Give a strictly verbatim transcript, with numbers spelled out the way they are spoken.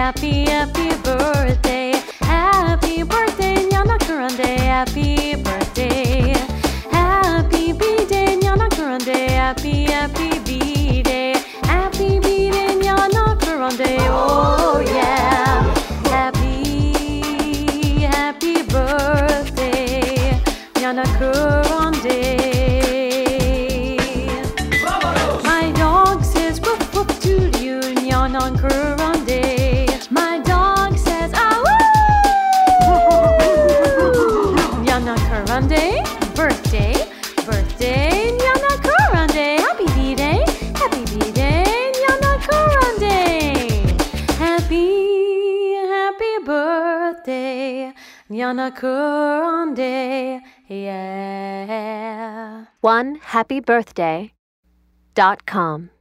happy, happy birthday. Happy birthday, Nyana Kurande. Happy birthday. Happy B-day, Nyana Kurande. Happy, happy B-day. Happy B-day, Nyana Kurande. Oh yeah. Happy, happy birthday, Nyana Kurande. My dog says woof woof to you, Nyana Kurande. My dog says ah woo. Nyana Kurande, birthday, birthday, Nyana Kurande. Happy B-day, happy B-day, Nyana Kurande. Happy, happy birthday, Nyana Kurande. Yeah. one happy birthday dot com